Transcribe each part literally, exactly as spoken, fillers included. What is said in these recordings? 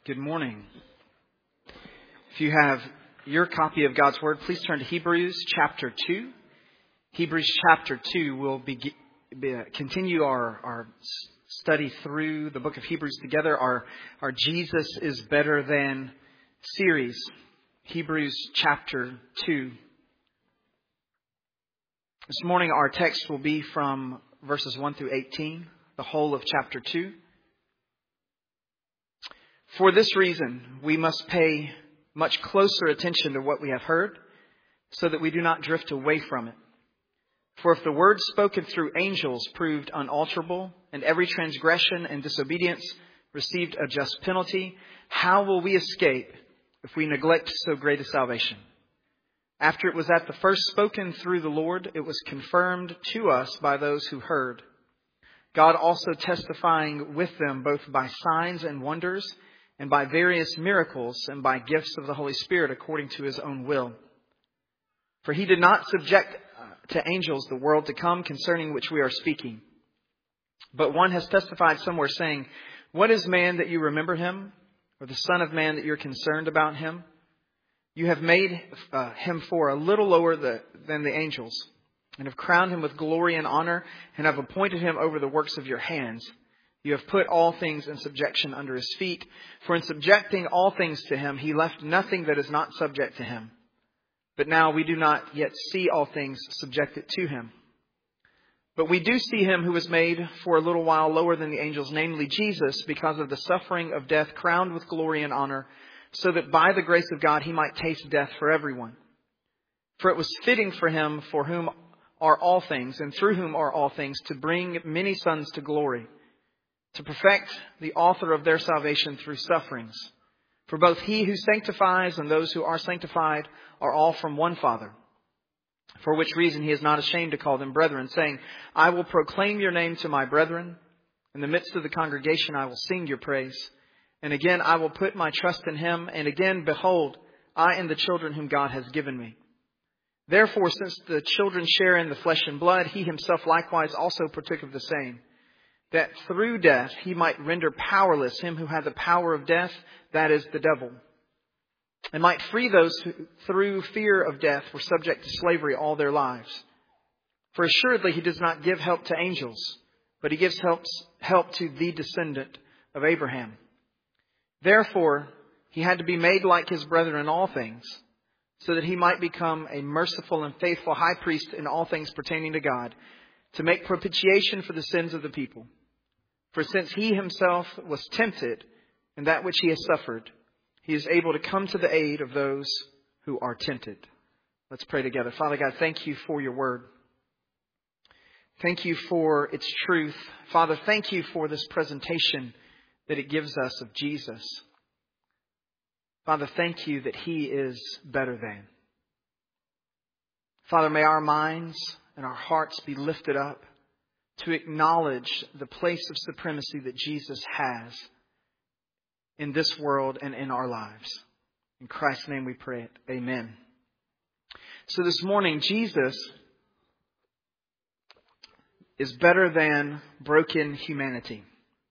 Good morning. If you have your copy of God's Word, please turn to Hebrews chapter two. Hebrews chapter two will be, be, continue our, our study through the book of Hebrews together, our, our Jesus is Better Than series. Hebrews chapter two. This morning our text will be from verses one through eighteen, the whole of chapter two. For this reason, we must pay much closer attention to what we have heard, so that we do not drift away from it. For if the word spoken through angels proved unalterable, and every transgression and disobedience received a just penalty, how will we escape if we neglect so great a salvation? After it was at the first spoken through the Lord, it was confirmed to us by those who heard. God also testifying with them both by signs and wonders, and by various miracles, and by gifts of the Holy Spirit according to His own will. For He did not subject to angels the world to come concerning which we are speaking. But one has testified somewhere saying, what is man that you remember him? Or the son of man that you're concerned about him? You have made uh, him for a little lower the, than the angels, and have crowned him with glory and honor, and have appointed him over the works of your hands. You have put all things in subjection under His feet. For in subjecting all things to Him, He left nothing that is not subject to Him. But now we do not yet see all things subjected to Him. But we do see Him who was made for a little while lower than the angels, namely Jesus, because of the suffering of death, crowned with glory and honor, so that by the grace of God He might taste death for everyone. For it was fitting for Him, for whom are all things, and through whom are all things, to bring many sons to glory, to perfect the author of their salvation through sufferings. For both He who sanctifies and those who are sanctified are all from one Father. For which reason He is not ashamed to call them brethren, saying, I will proclaim your name to my brethren. In the midst of the congregation I will sing your praise. And again I will put my trust in Him. And again, behold, I and the children whom God has given me. Therefore, since the children share in the flesh and blood, He Himself likewise also partook of the same, that through death He might render powerless him who had the power of death, that is, the devil, and might free those who through fear of death were subject to slavery all their lives. For assuredly He does not give help to angels, but He gives help, help to the descendant of Abraham. Therefore He had to be made like His brethren in all things, so that He might become a merciful and faithful high priest in all things pertaining to God, to make propitiation for the sins of the people. For since He Himself was tempted in that which He has suffered, He is able to come to the aid of those who are tempted. Let's pray together. Father God, thank You for Your word. Thank You for its truth. Father, thank You for this presentation that it gives us of Jesus. Father, thank You that He is better than. Father, may our minds and our hearts be lifted up to acknowledge the place of supremacy that Jesus has in this world and in our lives. In Christ's name we pray it. Amen. So this morning, Jesus is better than broken humanity.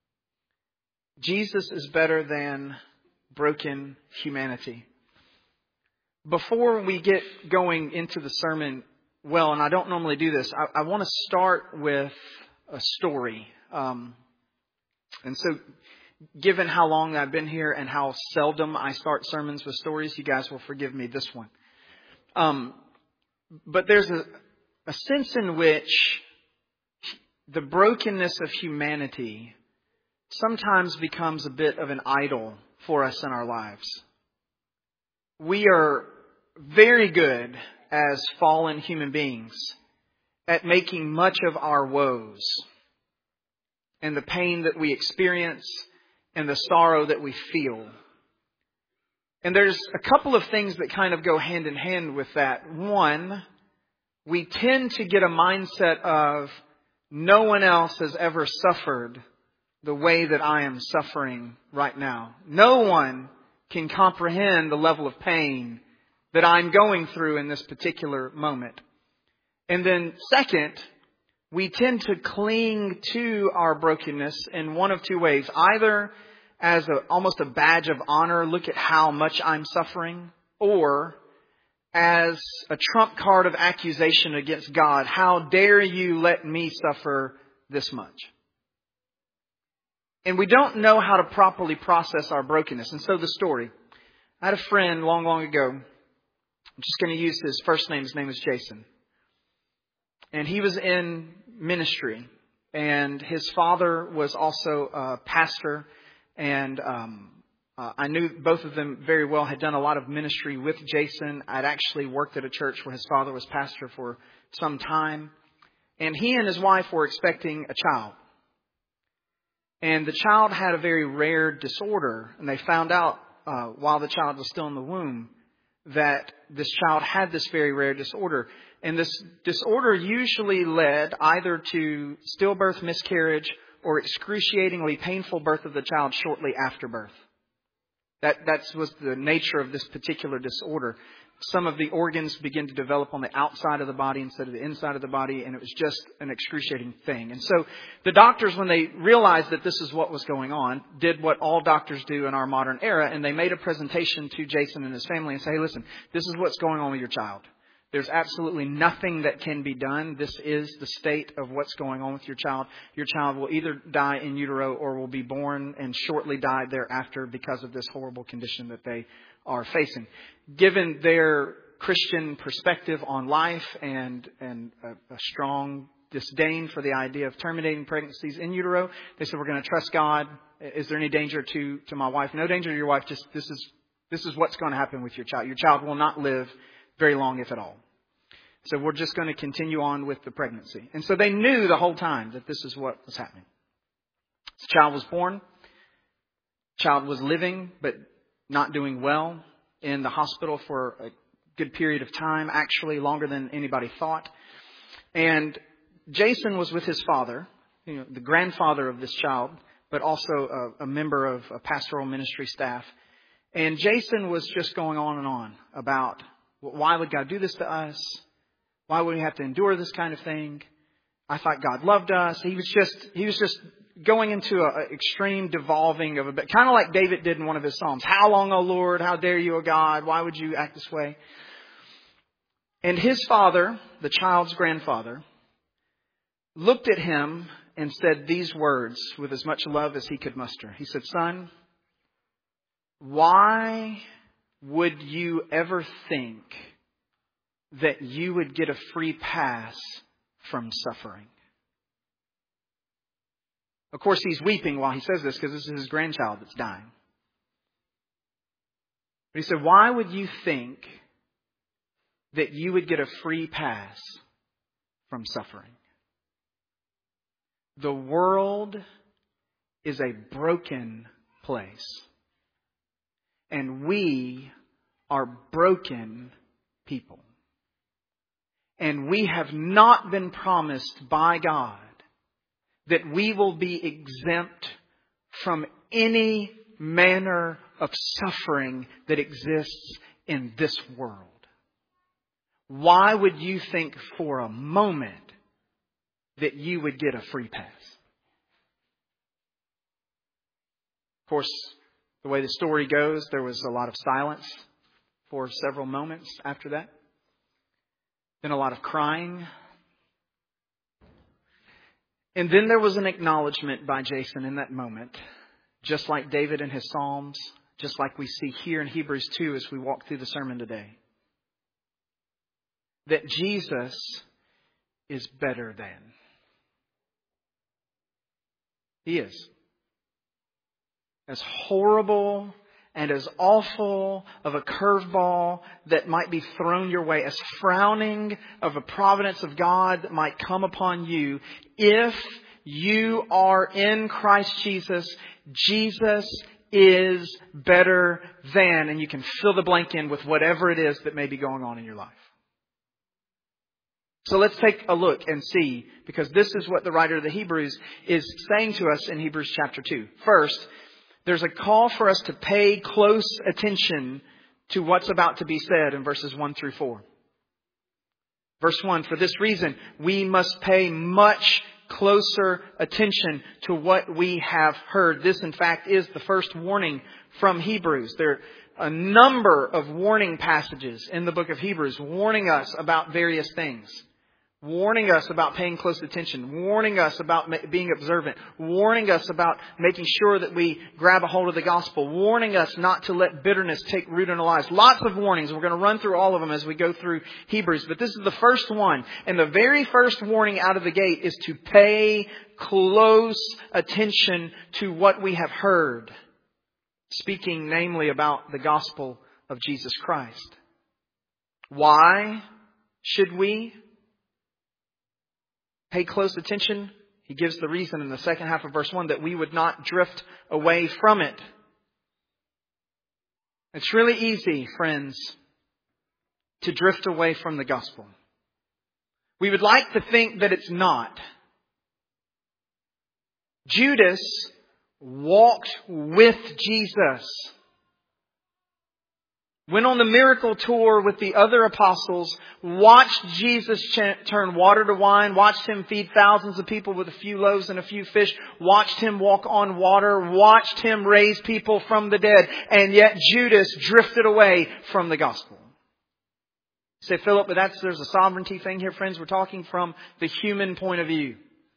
Jesus is better than broken humanity. Before we get going into the sermon, well, and I don't normally do this, I, I want to start with a story. Um, and so, given how long I've been here and how seldom I start sermons with stories, you guys will forgive me this one. Um, but there's a, a sense in which the brokenness of humanity sometimes becomes a bit of an idol for us in our lives. We are very good as fallen human beings at making much of our woes and the pain that we experience and the sorrow that we feel. And there's a couple of things that kind of go hand in hand with that. One, we tend to get a mindset of no one else has ever suffered the way that I am suffering right now. No one can comprehend the level of pain that I'm going through in this particular moment. And then second, we tend to cling to our brokenness in one of two ways. Either as a, almost a badge of honor, look at how much I'm suffering, or as a trump card of accusation against God, how dare you let me suffer this much? And we don't know how to properly process our brokenness. And so the story. I had a friend long, long ago. I'm just going to use his first name. His name is Jason. And he was in ministry. And his father was also a pastor. And um, uh, I knew both of them very well, had done a lot of ministry with Jason. I'd actually worked at a church where his father was pastor for some time. And he and his wife were expecting a child. And the child had a very rare disorder. And they found out uh, while the child was still in the womb that this child had this very rare disorder. And this disorder usually led either to stillbirth, miscarriage, or excruciatingly painful birth of the child shortly after birth. That that was the nature of this particular disorder. Some of the organs begin to develop on the outside of the body instead of the inside of the body, and it was just an excruciating thing. And so the doctors, when they realized that this is what was going on, did what all doctors do in our modern era, and they made a presentation to Jason and his family and say, hey, listen, this is what's going on with your child. There's absolutely nothing that can be done. This is the state of what's going on with your child. Your child will either die in utero or will be born and shortly die thereafter because of this horrible condition that they are facing. Given their Christian perspective on life and, and a, a strong disdain for the idea of terminating pregnancies in utero, they said, we're going to trust God. Is there any danger to, to my wife? No danger to your wife. Just this is, this is what's going to happen with your child. Your child will not live very long, if at all. So we're just going to continue on with the pregnancy. And so they knew the whole time that this is what was happening. The child was born. Child was living, but not doing well in the hospital for a good period of time, actually longer than anybody thought. And Jason was with his father, you know, the grandfather of this child, but also a, a member of a pastoral ministry staff. And Jason was just going on and on about, why would God do this to us? Why would we have to endure this kind of thing? I thought God loved us. He was just, he was just going into an extreme devolving of a bit, kind of like David did in one of his Psalms. How long, O Lord? How dare you, O God? Why would you act this way? And his father, the child's grandfather, looked at him and said these words with as much love as he could muster. He said, son, why would you ever think that you would get a free pass from suffering? Of course, he's weeping while he says this because this is his grandchild that's dying. But he said, why would you think that you would get a free pass from suffering? The world is a broken place. And we are broken people. And we have not been promised by God that we will be exempt from any manner of suffering that exists in this world. Why would you think for a moment that you would get a free pass? Of course, the way the story goes, there was a lot of silence for several moments after that. Then a lot of crying. And then there was an acknowledgement by Jason in that moment, just like David in his Psalms, just like we see here in Hebrews two as we walk through the sermon today, that Jesus is better than. He is. As horrible and as awful of a curveball that might be thrown your way, as frowning of a providence of God that might come upon you, if you are in Christ Jesus, Jesus is better than, and you can fill the blank in with whatever it is that may be going on in your life. So let's take a look and see, because this is what the writer of the Hebrews is saying to us in Hebrews chapter two. First, there's a call for us to pay close attention to what's about to be said in verses one through four. Verse one, for this reason, we must pay much closer attention to what we have heard. This, in fact, is the first warning from Hebrews. There are a number of warning passages in the book of Hebrews warning us about various things. Warning us about paying close attention. Warning us about being observant. Warning us about making sure that we grab a hold of the gospel. Warning us not to let bitterness take root in our lives. Lots of warnings. We're going to run through all of them as we go through Hebrews. But this is the first one. And the very first warning out of the gate is to pay close attention to what we have heard. Speaking namely about the gospel of Jesus Christ. Why should we pay close attention? He gives the reason in the second half of verse one, that we would not drift away from it. It's really easy, friends, to drift away from the gospel. We would like to think that it's not. Judas walked with Jesus. Went on the miracle tour with the other apostles, watched Jesus ch- turn water to wine, watched Him feed thousands of people with a few loaves and a few fish, watched Him walk on water, watched Him raise people from the dead, and yet Judas drifted away from the gospel. You say, Philip, but that's, there's a sovereignty thing here, friends. We're talking from the human point of view.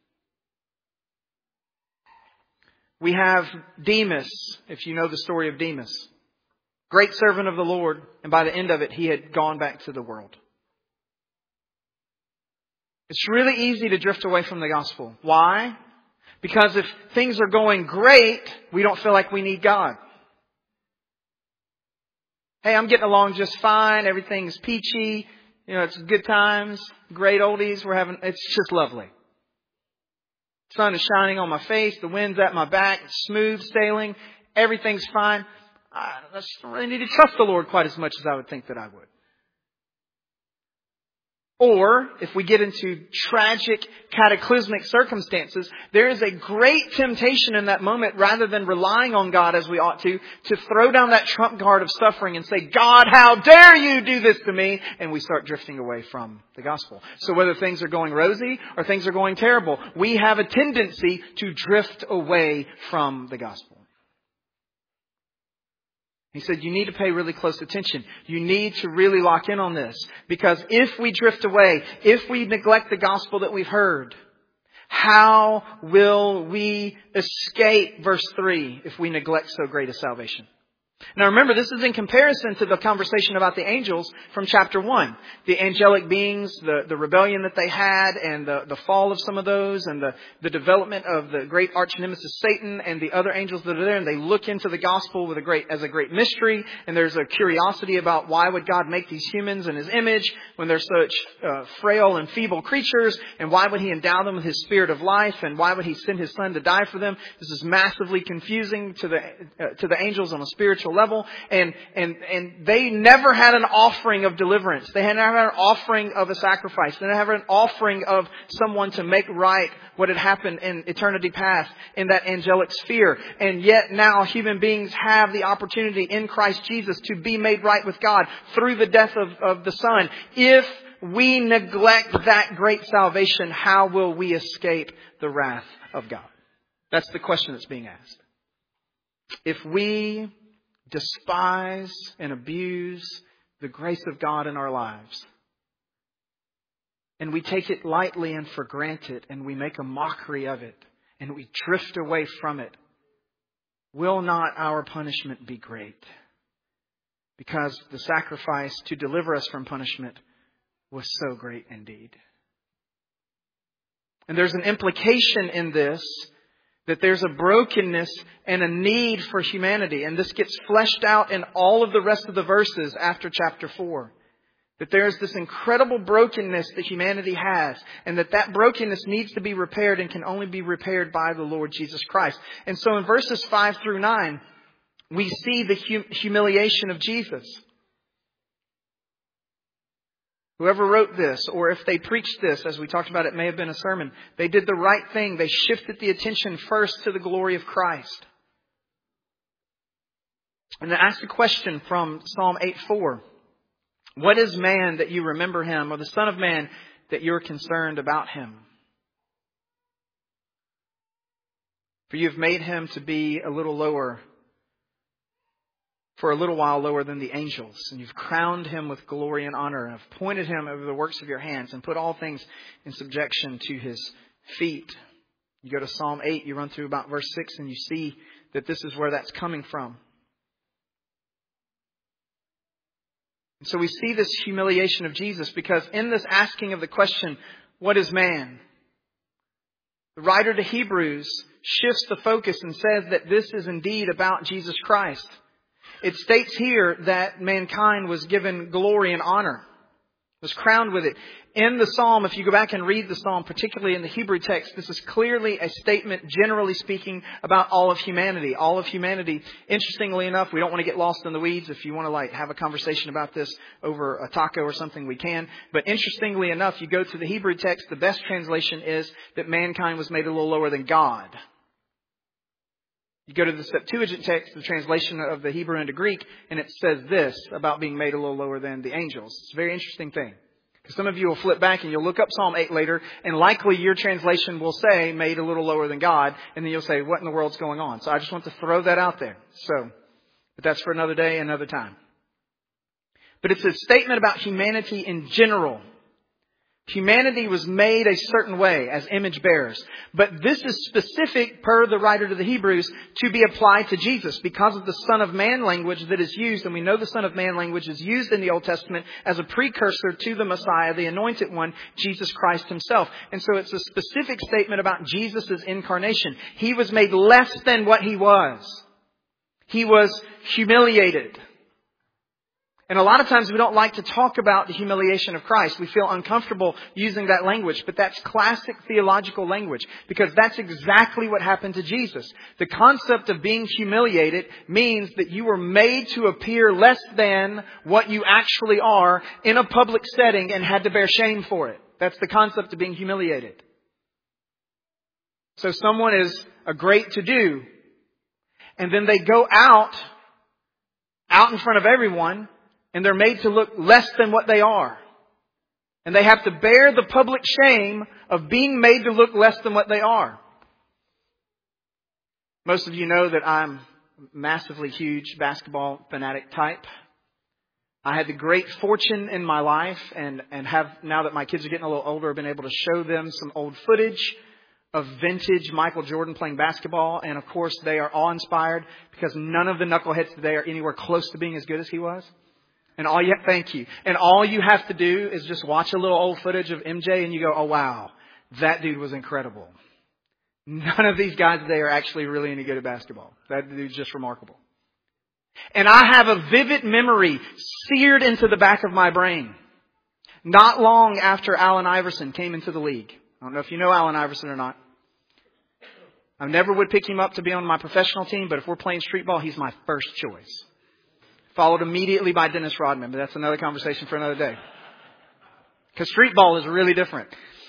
We have Demas, if you know the story of Demas. Great servant of the Lord, and by the end of it, he had gone back to the world. It's really easy to drift away from the gospel. Why? Because if things are going great, we don't feel like we need God. Hey, I'm getting along just fine. Everything's peachy. You know, it's good times. Great oldies. We're having, it's just lovely. The sun is shining on my face. The wind's at my back. It's smooth sailing. Everything's fine. I don't really need to trust the Lord quite as much as I would think that I would. Or, if we get into tragic, cataclysmic circumstances, there is a great temptation in that moment, rather than relying on God as we ought to, to throw down that trump card of suffering and say, God, how dare you do this to me? And we start drifting away from the gospel. So whether things are going rosy or things are going terrible, we have a tendency to drift away from the gospel. He said, you need to pay really close attention. You need to really lock in on this. Because if we drift away, if we neglect the gospel that we've heard, how will we escape, verse three, if we neglect so great a salvation? Now remember, this is in comparison to the conversation about the angels from chapter one. The angelic beings, the, the rebellion that they had, and the, the fall of some of those, and the, the development of the great arch nemesis Satan and the other angels that are there. And they look into the gospel with a great as a great mystery. And there's a curiosity about why would God make these humans in His image when they're such uh, frail and feeble creatures? And why would He endow them with His spirit of life? And why would He send His Son to die for them? This is massively confusing to the uh, to the angels on a spiritual level, and and and they never had an offering of deliverance. They had never had an offering of a sacrifice. They never had an offering of someone to make right what had happened in eternity past in that angelic sphere. And yet now human beings have the opportunity in Christ Jesus to be made right with God through the death of, of the Son. If we neglect that great salvation, how will we escape the wrath of God? That's the question that's being asked. If we despise and abuse the grace of God in our lives, and we take it lightly and for granted, and we make a mockery of it, and we drift away from it, will not our punishment be great? Because the sacrifice to deliver us from punishment was so great indeed. And there's an implication in this that there's a brokenness and a need for humanity. And this gets fleshed out in all of the rest of the verses after chapter four. That there's this incredible brokenness that humanity has. And that that brokenness needs to be repaired and can only be repaired by the Lord Jesus Christ. And so in verses five through nine, we see the hum- humiliation of Jesus. Whoever wrote this, or if they preached this, as we talked about, it may have been a sermon. They did the right thing. They shifted the attention first to the glory of Christ. And I asked a question from Psalm eight four. What is man that you remember him, or the Son of Man that you're concerned about him? For you have made him to be a little lower, for a little while lower than the angels. And you've crowned him with glory and honor, and have appointed him over the works of your hands, and put all things in subjection to his feet. You go to Psalm eight, you run through about verse six, and you see that this is where that's coming from. And so we see this humiliation of Jesus, because in this asking of the question, what is man? The writer to Hebrews shifts the focus and says that this is indeed about Jesus Christ. It states here that mankind was given glory and honor, was crowned with it. In the Psalm, if you go back and read the Psalm, particularly in the Hebrew text, this is clearly a statement, generally speaking, about all of humanity. All of humanity, interestingly enough, we don't want to get lost in the weeds. If you want to like have a conversation about this over a taco or something, we can. But interestingly enough, you go to the Hebrew text, the best translation is that mankind was made a little lower than God. You go to the Septuagint text, the translation of the Hebrew into Greek, and it says this about being made a little lower than the angels. It's a very interesting thing. Because some of you will flip back and you'll look up Psalm eight later, and likely your translation will say, made a little lower than God, and then you'll say, what in the world's going on? So I just want to throw that out there. So, but that's for another day, another time. But it's a statement about humanity in general. Humanity was made a certain way as image bearers. But this is specific, per the writer to the Hebrews, to be applied to Jesus because of the Son of Man language that is used. And we know the Son of Man language is used in the Old Testament as a precursor to the Messiah, the Anointed One, Jesus Christ himself. And so it's a specific statement about Jesus' incarnation. He was made less than what he was. He was humiliated. And a lot of times we don't like to talk about the humiliation of Christ. We feel uncomfortable using that language, but that's classic theological language because that's exactly what happened to Jesus. The concept of being humiliated means that you were made to appear less than what you actually are in a public setting and had to bear shame for it. That's the concept of being humiliated. So someone is a great to-do, and then they go out, out in front of everyone, and they're made to look less than what they are. And they have to bear the public shame of being made to look less than what they are. Most of you know that I'm a massively huge basketball fanatic type. I had the great fortune in my life and, and have, now that my kids are getting a little older, I've been able to show them some old footage of vintage Michael Jordan playing basketball. And of course, they are awe-inspired because none of the knuckleheads today are anywhere close to being as good as he was. And all you, thank you. And all you have to do is just watch a little old footage of M J and you go, oh wow, that dude was incredible. None of these guys today are actually really any good at basketball. That dude's just remarkable. And I have a vivid memory seared into the back of my brain. Not long after Allen Iverson came into the league. I don't know if you know Allen Iverson or not. I never would pick him up to be on my professional team, but if we're playing street ball, he's my first choice. Followed immediately by Dennis Rodman, but that's another conversation for another day. Because street ball is really different.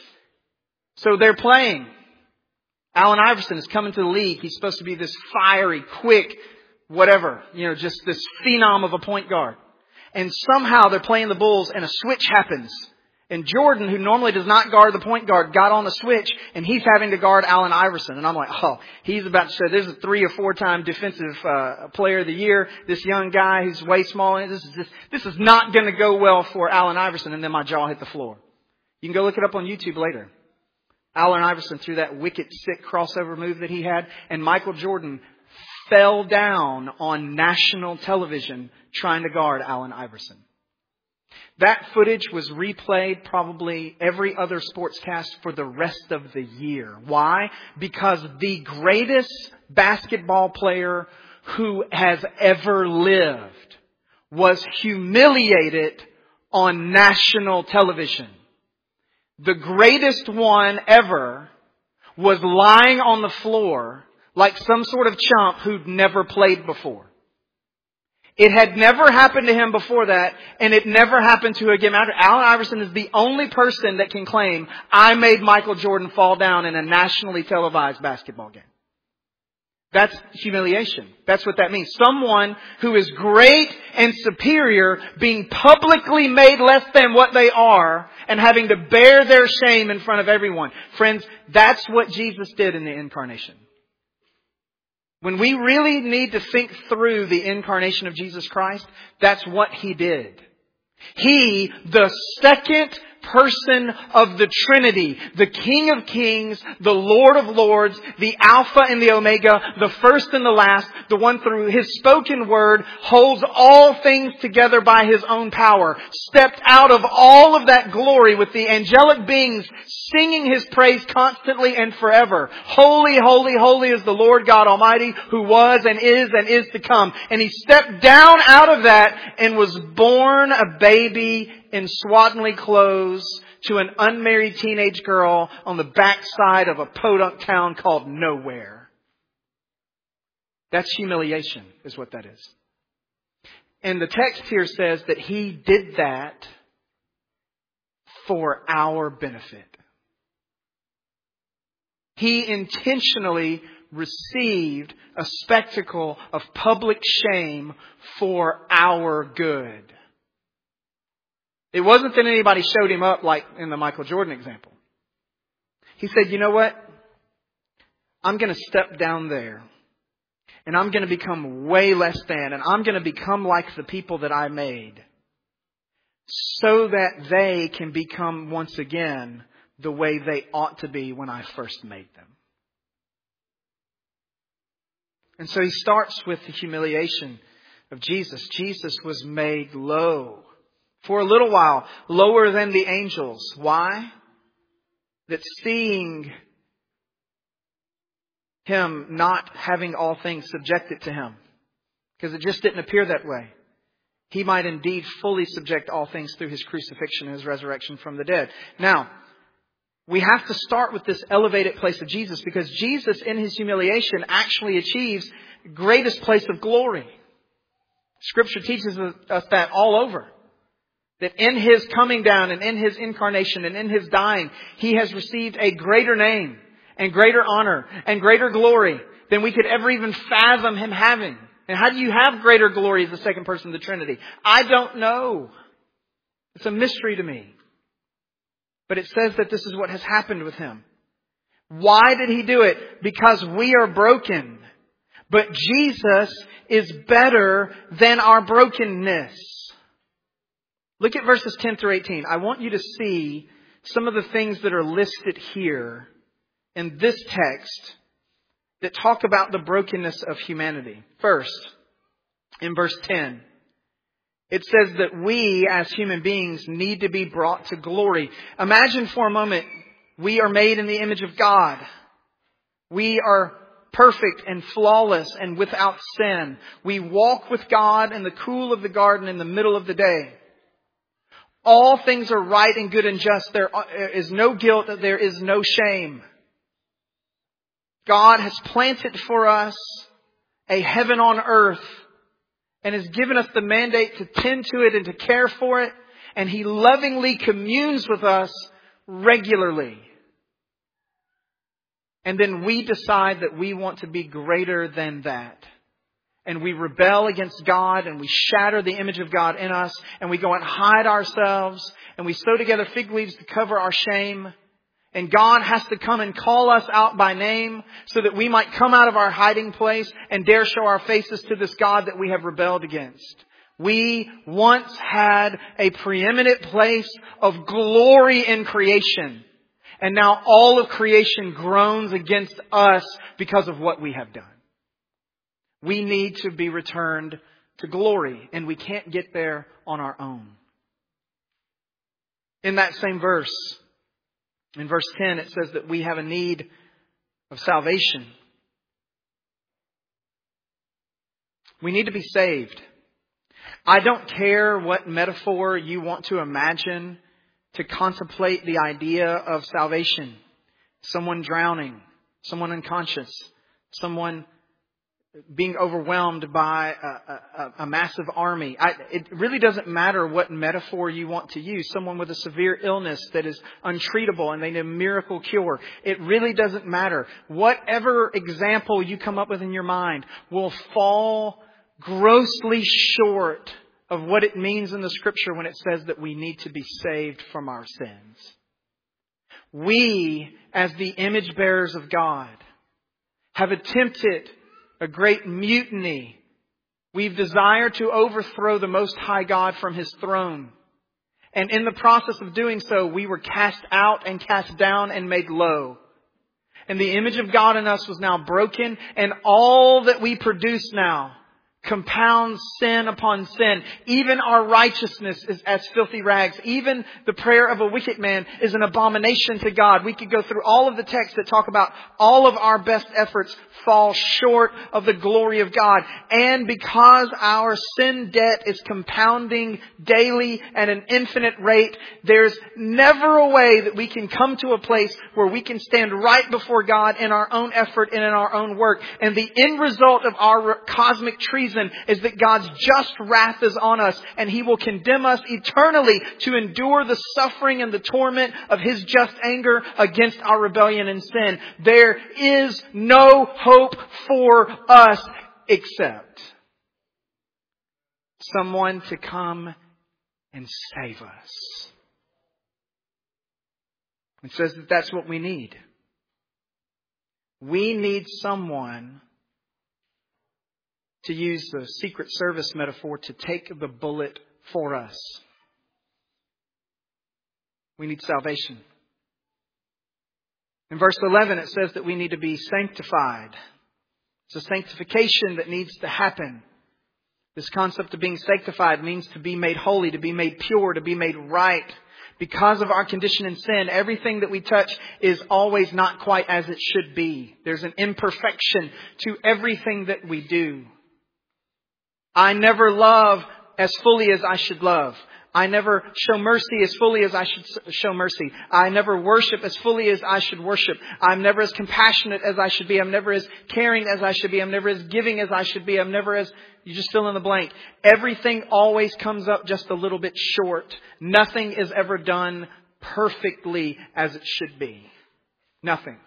So they're playing. Allen Iverson is coming to the league. He's supposed to be this fiery, quick, whatever, you know, just this phenom of a point guard. And somehow they're playing the Bulls and a switch happens. And Jordan, who normally does not guard the point guard, got on the switch and he's having to guard Allen Iverson. And I'm like, oh, he's about to say, there's a three or four time defensive uh, player of the year. This young guy who's way smaller. This is this, this is not going to go well for Allen Iverson. And then my jaw hit the floor. You can go look it up on YouTube later. Allen Iverson threw that wicked, sick crossover move that he had. And Michael Jordan fell down on national television trying to guard Allen Iverson. That footage was replayed probably every other sportscast for the rest of the year. Why? Because the greatest basketball player who has ever lived was humiliated on national television. The greatest one ever was lying on the floor like some sort of chump who'd never played before. It had never happened to him before that, and it never happened to him again after. Allen Iverson is the only person that can claim, I made Michael Jordan fall down in a nationally televised basketball game. That's humiliation. That's what that means. Someone who is great and superior being publicly made less than what they are and having to bear their shame in front of everyone. Friends, that's what Jesus did in the incarnation. When we really need to think through the incarnation of Jesus Christ, that's what He did. He, the second person of the Trinity, the King of Kings, the Lord of Lords, the Alpha and the Omega, the first and the last, the one through His spoken word holds all things together by His own power, stepped out of all of that glory with the angelic beings singing His praise constantly and forever. Holy, holy, holy is the Lord God Almighty, who was and is and is to come. And He stepped down out of that and was born a baby in swaddling clothes to an unmarried teenage girl on the backside of a podunk town called nowhere. That's humiliation, is what that is. And the text here says that He did that for our benefit. He intentionally received a spectacle of public shame for our good. It wasn't that anybody showed Him up like in the Michael Jordan example. He said, you know what? I'm going to step down there. And I'm going to become way less than. And I'm going to become like the people that I made. So that they can become once again the way they ought to be when I first made them. And so He starts with the humiliation of Jesus. Jesus was made low. For a little while, lower than the angels. Why? That seeing Him not having all things subjected to Him. Because it just didn't appear that way. He might indeed fully subject all things through His crucifixion and His resurrection from the dead. Now, we have to start with this elevated place of Jesus, because Jesus in His humiliation actually achieves the greatest place of glory. Scripture teaches us that all over. That in His coming down and in His incarnation and in His dying, He has received a greater name and greater honor and greater glory than we could ever even fathom Him having. And how do you have greater glory as the second person of the Trinity? I don't know. It's a mystery to me. But it says that this is what has happened with Him. Why did He do it? Because we are broken. But Jesus is better than our brokenness. Look at verses ten through eighteen. I want you to see some of the things that are listed here in this text that talk about the brokenness of humanity. First, in verse ten, it says that we as human beings need to be brought to glory. Imagine for a moment, we are made in the image of God. We are perfect and flawless and without sin. We walk with God in the cool of the garden in the middle of the day. All things are right and good and just. There is no guilt. There is no shame. God has planted for us a heaven on earth and has given us the mandate to tend to it and to care for it. And He lovingly communes with us regularly. And then we decide that we want to be greater than that. And we rebel against God and we shatter the image of God in us. And we go and hide ourselves. And we sew together fig leaves to cover our shame. And God has to come and call us out by name so that we might come out of our hiding place and dare show our faces to this God that we have rebelled against. We once had a preeminent place of glory in creation. And now all of creation groans against us because of what we have done. We need to be returned to glory, and we can't get there on our own. In that same verse, in verse ten, it says that we have a need of salvation. We need to be saved. I don't care what metaphor you want to imagine to contemplate the idea of salvation. Someone drowning, someone unconscious, someone being overwhelmed by a, a, a massive army. I, it really doesn't matter what metaphor you want to use. Someone with a severe illness that is untreatable and they need a miracle cure. It really doesn't matter. Whatever example you come up with in your mind will fall grossly short of what it means in the Scripture when it says that we need to be saved from our sins. We, as the image bearers of God, have attempted a great mutiny. We've desired to overthrow the Most High God from His throne. And in the process of doing so, we were cast out and cast down and made low. And the image of God in us was now broken, and all that we produce now compounds sin upon sin. Even our righteousness is as filthy rags. Even the prayer of a wicked man is an abomination to God. We could go through all of the texts that talk about all of our best efforts fall short of the glory of God. And because our sin debt is compounding daily at an infinite rate, there's never a way that we can come to a place where we can stand right before God in our own effort and in our own work. And the end result of our cosmic treason is that God's just wrath is on us, and He will condemn us eternally to endure the suffering and the torment of His just anger against our rebellion and sin. There is no hope for us except someone to come and save us. It says that that's what we need. We need someone, to use the Secret Service metaphor, to take the bullet for us. We need salvation. In verse eleven, it says that we need to be sanctified. It's a sanctification that needs to happen. This concept of being sanctified means to be made holy, to be made pure, to be made right. Because of our condition in sin, everything that we touch is always not quite as it should be. There's an imperfection to everything that we do. I never love as fully as I should love. I never show mercy as fully as I should show mercy. I never worship as fully as I should worship. I'm never as compassionate as I should be. I'm never as caring as I should be. I'm never as giving as I should be. I'm never as, you just fill in the blank. Everything always comes up just a little bit short. Nothing is ever done perfectly as it should be. Nothing.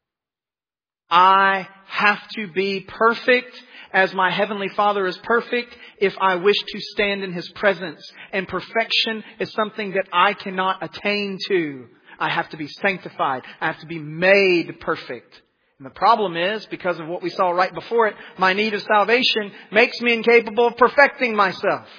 I have to be perfect as my Heavenly Father is perfect if I wish to stand in His presence. And perfection is something that I cannot attain to. I have to be sanctified. I have to be made perfect. And the problem is, because of what we saw right before it, my need of salvation makes me incapable of perfecting myself.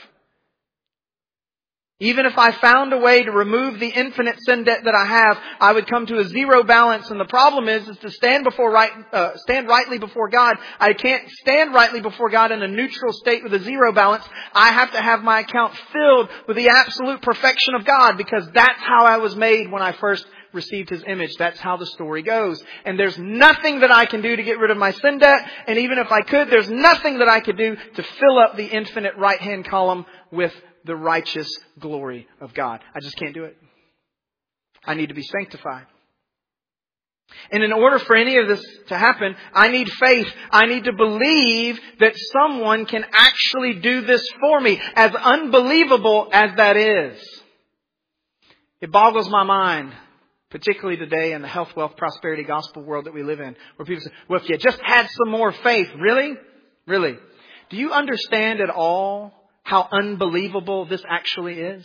Even if I found a way to remove the infinite sin debt that I have, I would come to a zero balance. And the problem is, is to stand before right, uh, stand rightly before God. I can't stand rightly before God in a neutral state with a zero balance. I have to have my account filled with the absolute perfection of God, because that's how I was made when I first received His image. That's how the story goes. And there's nothing that I can do to get rid of my sin debt. And even if I could, there's nothing that I could do to fill up the infinite right-hand column with the righteous glory of God. I just can't do it. I need to be sanctified. And in order for any of this to happen, I need faith. I need to believe that someone can actually do this for me, as unbelievable as that is. It boggles my mind, particularly today in the health, wealth, prosperity, gospel world that we live in, where people say, well, if you just had some more faith. Really? Really? Do you understand at all how unbelievable this actually is?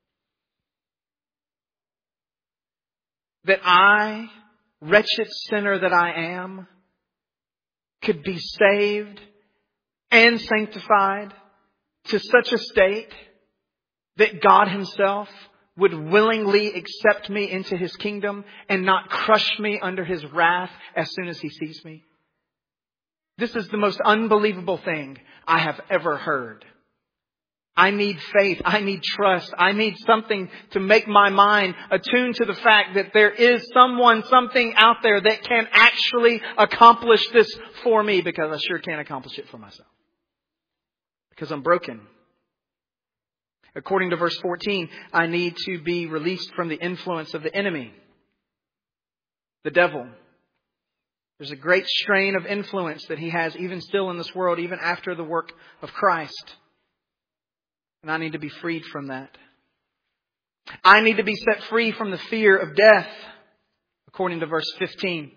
That I, wretched sinner that I am, could be saved and sanctified to such a state that God Himself would willingly accept me into His kingdom and not crush me under His wrath as soon as He sees me. This is the most unbelievable thing I have ever heard. I need faith. I need trust. I need something to make my mind attuned to the fact that there is someone, something out there that can actually accomplish this for me, because I sure can't accomplish it for myself. Because I'm broken. According to verse fourteen, I need to be released from the influence of the enemy, the devil. There's a great strain of influence that he has even still in this world, even after the work of Christ. And I need to be freed from that. I need to be set free from the fear of death, according to verse fifteen.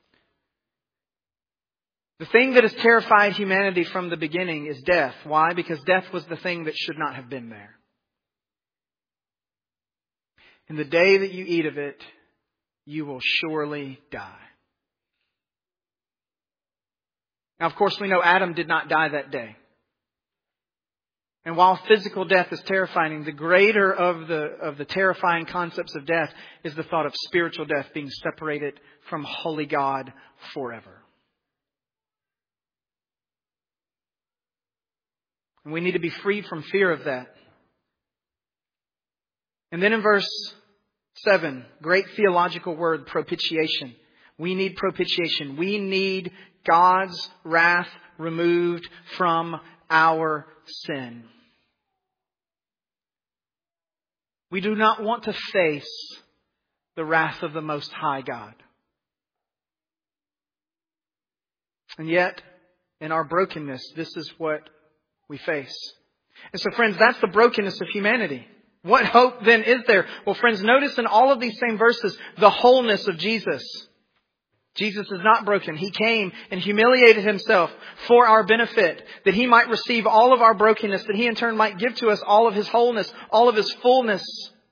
The thing that has terrified humanity from the beginning is death. Why? Because death was the thing that should not have been there. In the day that you eat of it, you will surely die. Now, of course, we know Adam did not die that day. And while physical death is terrifying, the greater of the of the terrifying concepts of death is the thought of spiritual death, being separated from holy God forever. And we need to be freed from fear of that. And then in verse seven, great theological word, propitiation. We need propitiation. We need God's wrath removed from our sin. We do not want to face the wrath of the Most High God. And yet, in our brokenness, this is what we face. And so, friends, that's the brokenness of humanity. What hope then is there? Well, friends, notice in all of these same verses, the wholeness of Jesus. Jesus is not broken. He came and humiliated Himself for our benefit, that He might receive all of our brokenness, that He in turn might give to us all of His wholeness, all of His fullness.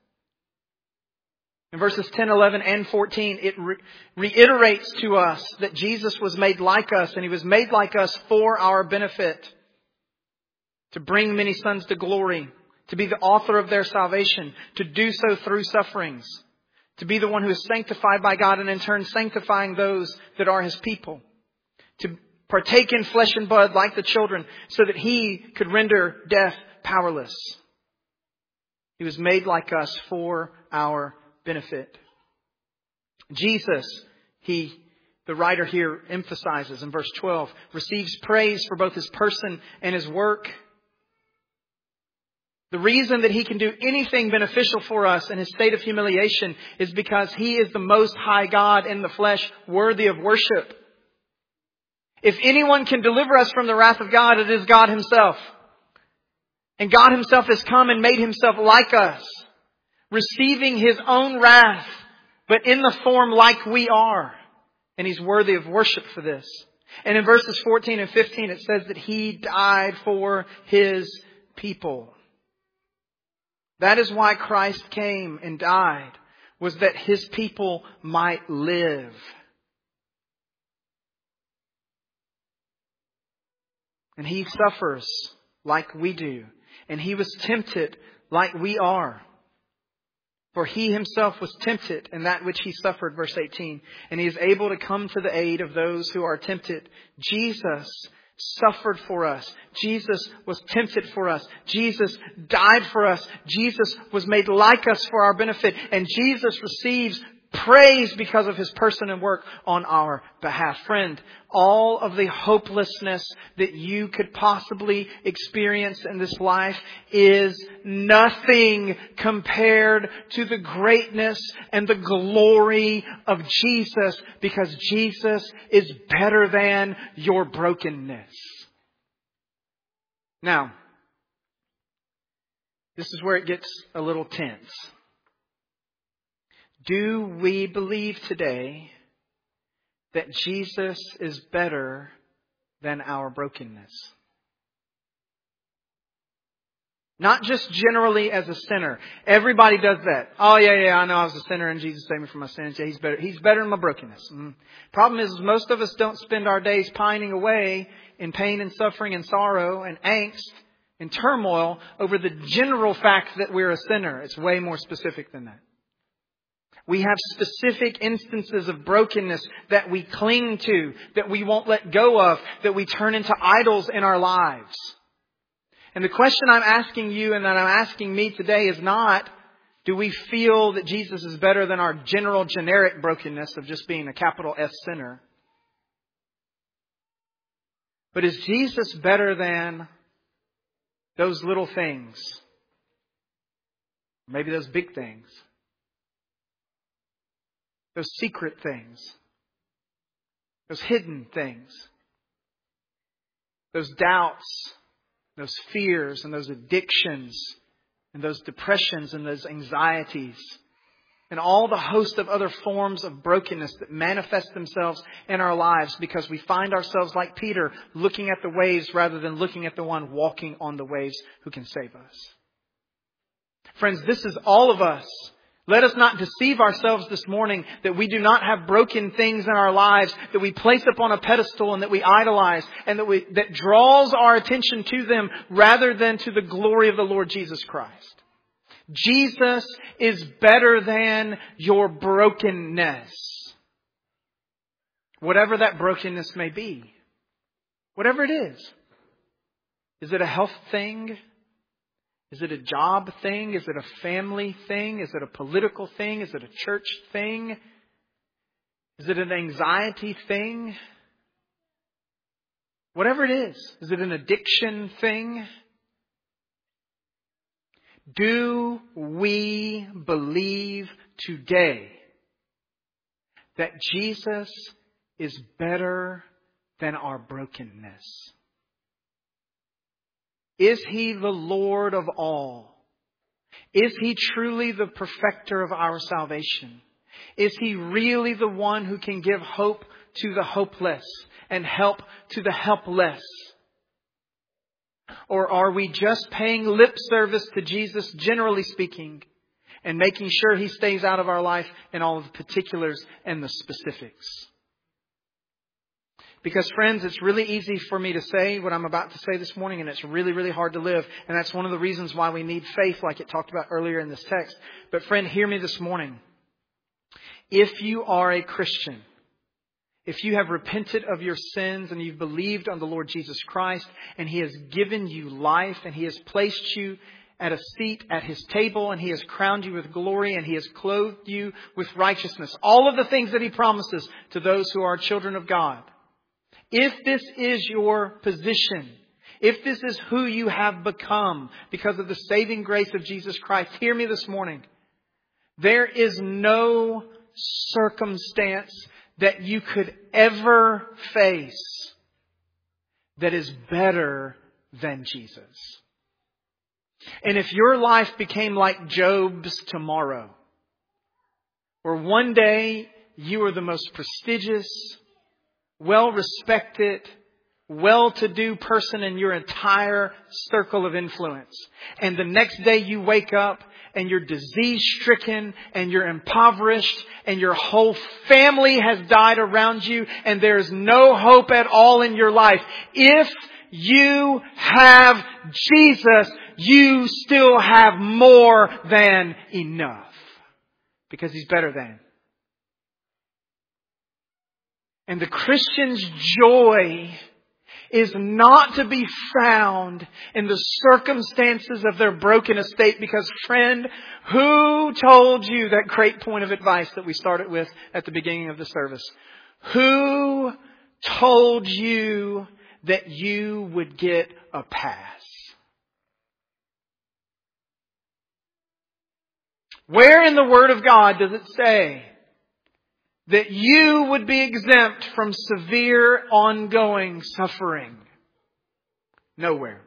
In verses ten, eleven, and fourteen, it re- reiterates to us that Jesus was made like us, and He was made like us for our benefit, to bring many sons to glory, to be the author of their salvation, to do so through sufferings, to be the one who is sanctified by God and in turn sanctifying those that are His people, to partake in flesh and blood like the children so that He could render death powerless. He was made like us for our benefit. Jesus, he, the writer here emphasizes in verse twelve, receives praise for both His person and His work. The reason that He can do anything beneficial for us in His state of humiliation is because He is the Most High God in the flesh, worthy of worship. If anyone can deliver us from the wrath of God, it is God Himself. And God Himself has come and made Himself like us, receiving His own wrath, but in the form like we are. And He's worthy of worship for this. And in verses fourteen and fifteen, it says that He died for His people. That is why Christ came and died, was that His people might live. And He suffers like we do. And He was tempted like we are. For He Himself was tempted in that which He suffered, verse eighteen. And He is able to come to the aid of those who are tempted. Jesus suffered for us. Jesus was tempted for us. Jesus died for us. Jesus was made like us for our benefit. And Jesus receives praise because of His person and work on our behalf. Friend, all of the hopelessness that you could possibly experience in this life is nothing compared to the greatness and the glory of Jesus, because Jesus is better than your brokenness. Now, this is where it gets a little tense. Do we believe today that Jesus is better than our brokenness? Not just generally as a sinner. Everybody does that. Oh yeah, yeah, I know I was a sinner and Jesus saved me from my sins. Yeah, He's better. He's better than my brokenness. Mm. Problem is, most of us don't spend our days pining away in pain and suffering and sorrow and angst and turmoil over the general fact that we're a sinner. It's way more specific than that. We have specific instances of brokenness that we cling to, that we won't let go of, that we turn into idols in our lives. And the question I'm asking you and that I'm asking me today is not, do we feel that Jesus is better than our general generic brokenness of just being a capital S sinner? But is Jesus better than those little things? Maybe those big things. Those secret things. Those hidden things. Those doubts. Those fears and those addictions. And those depressions and those anxieties. And all the host of other forms of brokenness that manifest themselves in our lives because we find ourselves like Peter, looking at the waves rather than looking at the one walking on the waves who can save us. Friends, this is all of us Let us not deceive ourselves this morning that we do not have broken things in our lives that we place upon a pedestal and that we idolize and that we, that draws our attention to them rather than to the glory of the Lord Jesus Christ. Jesus is better than your brokenness. Whatever that brokenness may be. Whatever it is. Is it a health thing? Is it a job thing? Is it a family thing? Is it a political thing? Is it a church thing? Is it an anxiety thing? Whatever it is. Is it an addiction thing? Do we believe today that Jesus is better than our brokenness? Is He the Lord of all? Is He truly the perfecter of our salvation? Is He really the one who can give hope to the hopeless and help to the helpless? Or are we just paying lip service to Jesus, generally speaking, and making sure He stays out of our life in all of the particulars and the specifics? Because friends, it's really easy for me to say what I'm about to say this morning, and it's really, really hard to live. And that's one of the reasons why we need faith, like it talked about earlier in this text. But friend, hear me this morning. If you are a Christian, if you have repented of your sins and you've believed on the Lord Jesus Christ, and He has given you life, and He has placed you at a seat at His table, and He has crowned you with glory, and He has clothed you with righteousness, all of the things that He promises to those who are children of God. If this is your position, if this is who you have become because of the saving grace of Jesus Christ, hear me this morning. There is no circumstance that you could ever face that is better than Jesus. And if your life became like Job's tomorrow, where one day you are the most prestigious, well-respected, well-to-do person in your entire circle of influence. And the next day you wake up and you're disease-stricken and you're impoverished and your whole family has died around you and there's no hope at all in your life. If you have Jesus, you still have more than enough. Because He's better than. And the Christian's joy is not to be found in the circumstances of their broken estate. Because friend, who told you that great point of advice that we started with at the beginning of the service? Who told you that you would get a pass? Where in the Word of God does it say that you would be exempt from severe ongoing suffering? Nowhere.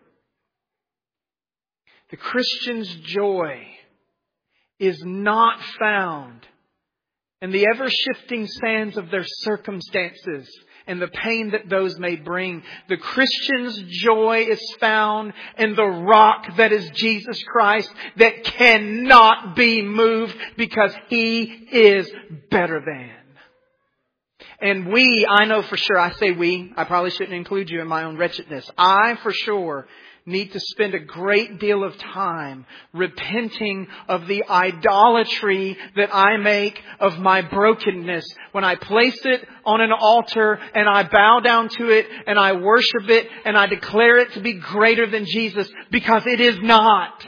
The Christian's joy is not found in the ever-shifting sands of their circumstances and the pain that those may bring. The Christian's joy is found in the rock that is Jesus Christ, that cannot be moved because He is better than. And we, I know for sure, I say we, I probably shouldn't include you in my own wretchedness. I for sure need to spend a great deal of time repenting of the idolatry that I make of my brokenness. When I place it on an altar and I bow down to it and I worship it and I declare it to be greater than Jesus, because it is not.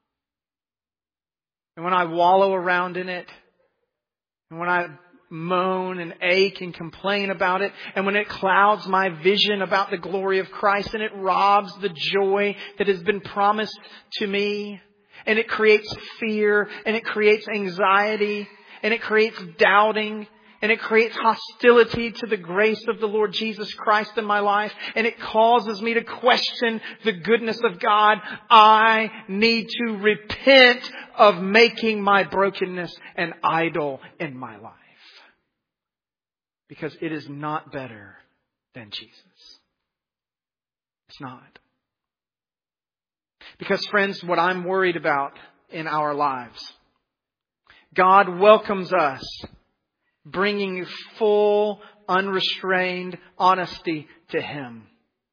And when I wallow around in it, and when I moan and ache and complain about it, and when it clouds my vision about the glory of Christ, and it robs the joy that has been promised to me, and it creates fear, and it creates anxiety, and it creates doubting, and it creates hostility to the grace of the Lord Jesus Christ in my life, and it causes me to question the goodness of God, I need to repent of making my brokenness an idol in my life. Because it is not better than Jesus. It's not. Because friends, what I'm worried about in our lives, God welcomes us, bringing full, unrestrained honesty to Him.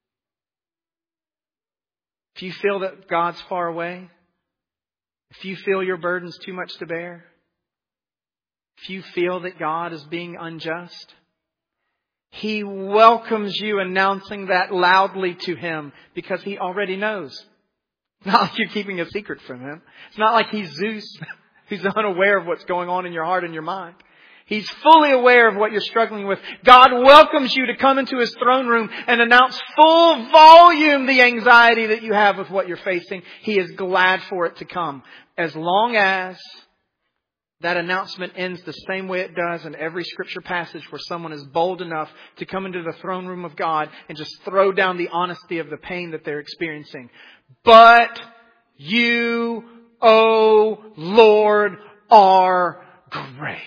If you feel that God's far away, if you feel your burden's too much to bear, if you feel that God is being unjust, He welcomes you, announcing that loudly to Him because He already knows. It's not like you're keeping a secret from Him. It's not like He's Zeus who's unaware of what's going on in your heart and your mind. He's fully aware of what you're struggling with. God welcomes you to come into His throne room and announce full volume the anxiety that you have with what you're facing. He is glad for it to come, as long as that announcement ends the same way it does in every Scripture passage where someone is bold enough to come into the throne room of God and just throw down the honesty of the pain that they're experiencing. But you, O Lord, are great.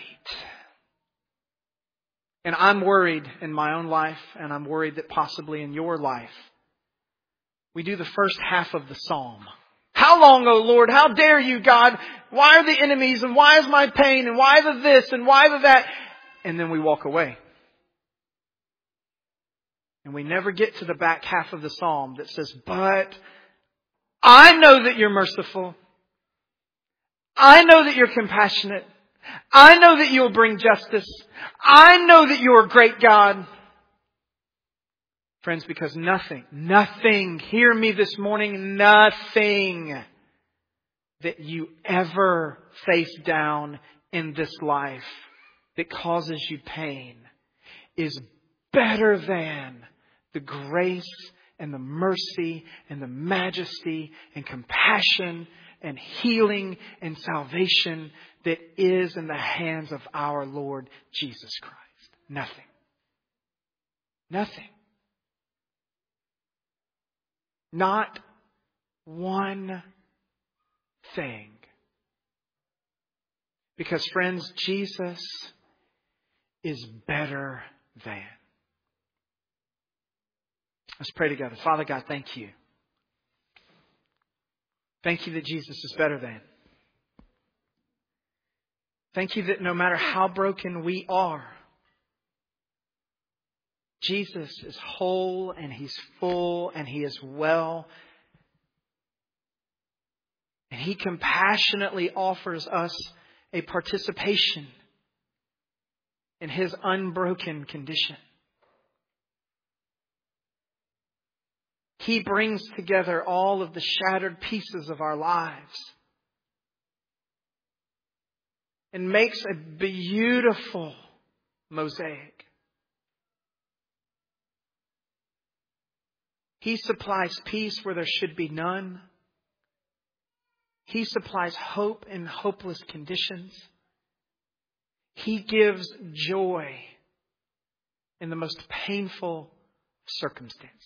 And I'm worried in my own life, and I'm worried that possibly in your life, we do the first half of the psalm. How long, O Lord? How dare you, God? Why are the enemies? And why is my pain? And why the this? And why the that? And then we walk away. And we never get to the back half of the psalm that says, but I know that you're merciful. I know that you're compassionate. I know that you'll bring justice. I know that you're a great God. Friends, because nothing, nothing, hear me this morning, nothing that you ever face down in this life that causes you pain is better than the grace and the mercy and the majesty and compassion and healing and salvation that is in the hands of our Lord Jesus Christ. Nothing. Nothing. Not one thing. Because, friends, Jesus is better than. Let's pray together. Father God, thank you. Thank you that Jesus is better than. Thank you that no matter how broken we are, Jesus is whole and He's full and He is well. And He compassionately offers us a participation in His unbroken condition. He brings together all of the shattered pieces of our lives and makes a beautiful mosaic. He supplies peace where there should be none. He supplies hope in hopeless conditions. He gives joy in the most painful circumstances.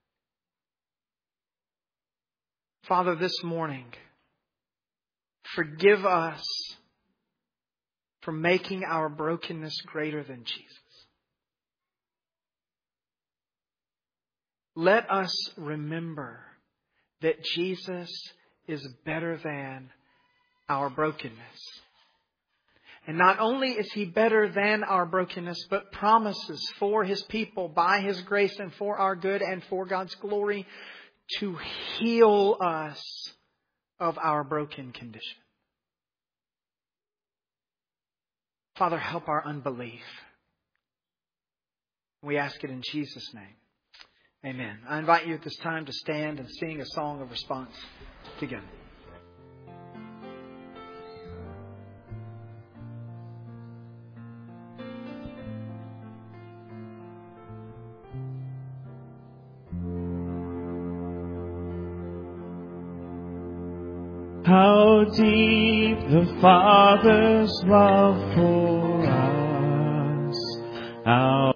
Father, this morning, forgive us for making our brokenness greater than Jesus. Let us remember that Jesus is better than our brokenness. And not only is He better than our brokenness, but promises for His people by His grace and for our good and for God's glory to heal us of our broken condition. Father, help our unbelief. We ask it in Jesus' name. Amen. I invite you at this time to stand and sing a song of response together. How deep the Father's love for us, how